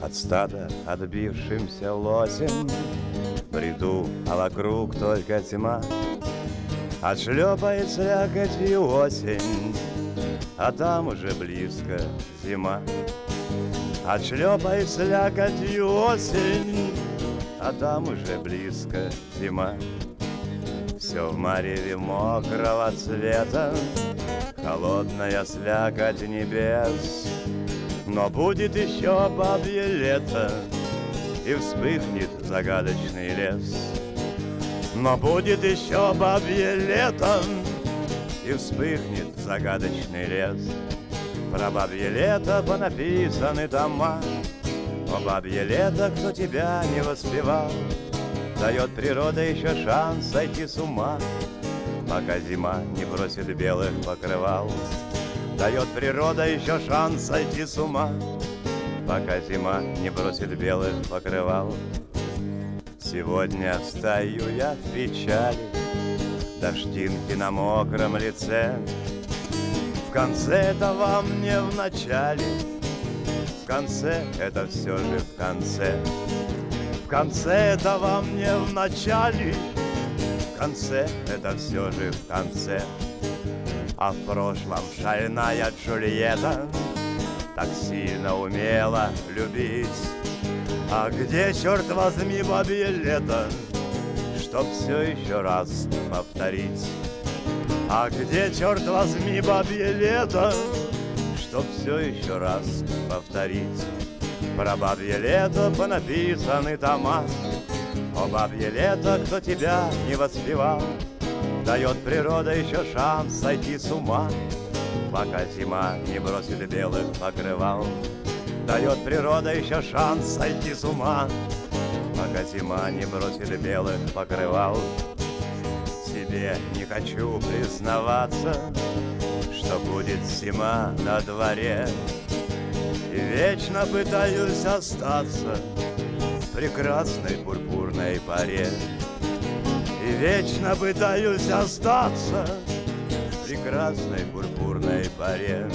От стада отбившимся лосем бреду, а вокруг только тьма. Отшлепает слякотью осень, а там уже близко зима. Отшлепает слякотью осень, а там уже близко зима. Все в мареве мокрого цвета, холодная слякоть небес. Но будет еще бабье лето, и вспыхнет загадочный лес. Но будет еще бабье лето, и вспыхнет загадочный лес. Про бабье лето понаписаны тома. О бабье лето, кто тебя не воспевал, дает природа еще шанс сойти с ума, пока зима не бросит белых покрывал. Дает природа еще шанс сойти с ума, пока зима не бросит белых покрывал. Сегодня стою я в печали, дождинки на мокром лице. В конце это вам не в начале, в конце это все же в конце. В конце это вам не в начале, в конце это все же в конце. А в прошлом шальная Джульетта так сильно умела любить. А где, черт возьми, бабье лето, чтоб все еще раз повторить? А где, черт возьми, бабье лето, чтоб все еще раз повторить? Про бабье лето понаписаны тома. О бабье лето, кто тебя не воспевал, дает природа еще шанс сойти с ума, пока зима не бросит белых покрывал. Дает природа еще шанс сойти с ума, пока зима не бросит белых покрывал. Тебе не хочу признаваться, что будет зима на дворе, и вечно пытаюсь остаться в прекрасной пурпурной паре. И вечно пытаюсь остаться в прекрасной пурпурной паре.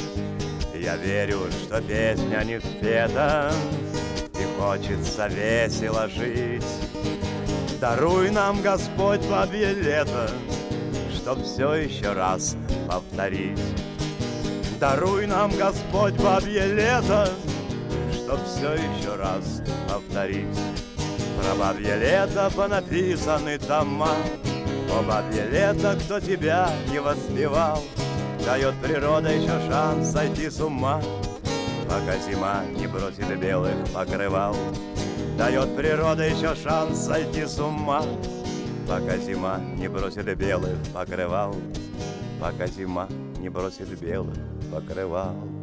Я верю, что песня не спета, и хочется весело жить. Даруй нам, Господь, бабье лето, чтоб все еще раз повторить. Даруй нам, Господь, бабье лето, чтоб все еще раз повторить. Про бабье лето понаписаны тома. О бабье лето, кто тебя не воспевал, дает природа еще шанс сойти с ума, пока зима не бросит белых покрывал. Дает природа еще шанс сойти с ума, пока зима не бросит белых покрывал. Пока зима не бросит белых покрывал.